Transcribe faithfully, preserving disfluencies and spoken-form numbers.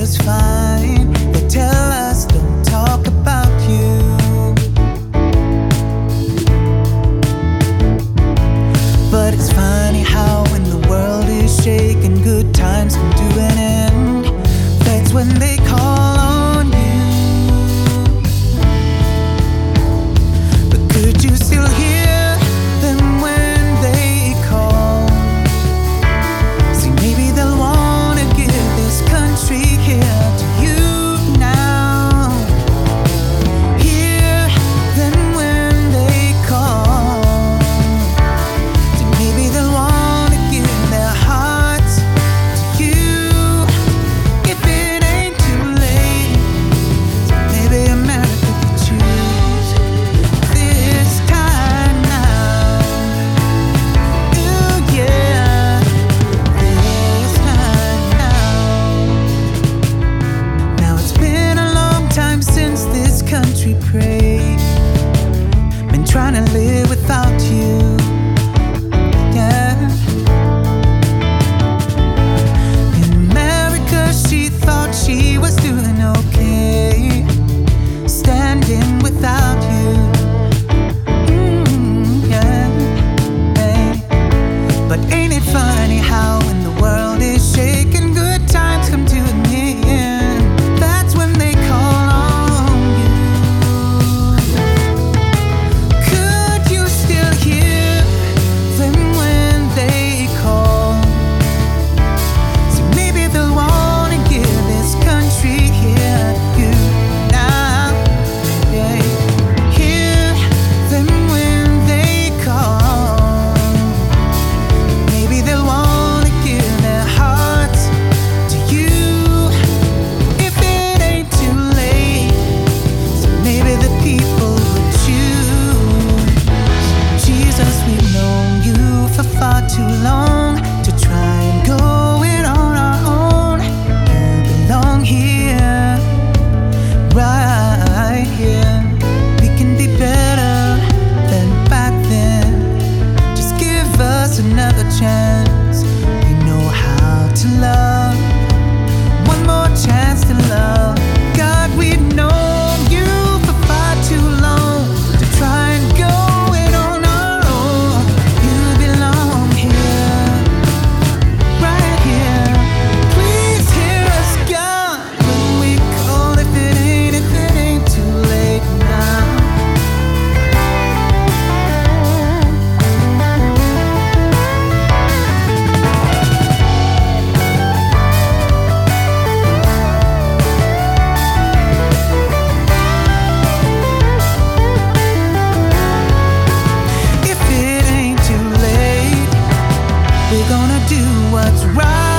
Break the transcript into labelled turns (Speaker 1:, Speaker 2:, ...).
Speaker 1: just fine. They tell us don't talk about you. But it's funny how when the world is shaking, good times come to an end. That's when they call on you. But could you still hear them when they call? See, maybe they'll wanna give this country here to you now. Hear them when they call. See, maybe they'll wanna give their hearts to you. If it ain't too late, so maybe America could choose this time now. Ooh, yeah, this time now. Now it's been a long time since this country prayed. Been trying to live without you, yeah. In America, she thought she was doing okay, standing without you. Mm, yeah, hey. But ain't it funny how when the world is shaking, good times come to an end. That's when they call on you. Could you still hear them when they call? So maybe they'll wanna give this country here to you now. Yeah. Hear them when they call. Maybe they'll wanna give their hearts to you. If it ain't too late, so maybe the people would choose Jesus. We've known you for far too long to try and go it on our own. You belong here, right here. We can be better than back then. Just give us another chance. We know how to love. One more chance to love. God, we've known you for far too long to try and go it on our own. You belong here, right here. Please hear us, God, when we call. If it ain't, if it ain't too late now. If it ain't too late, we're gonna do what's right.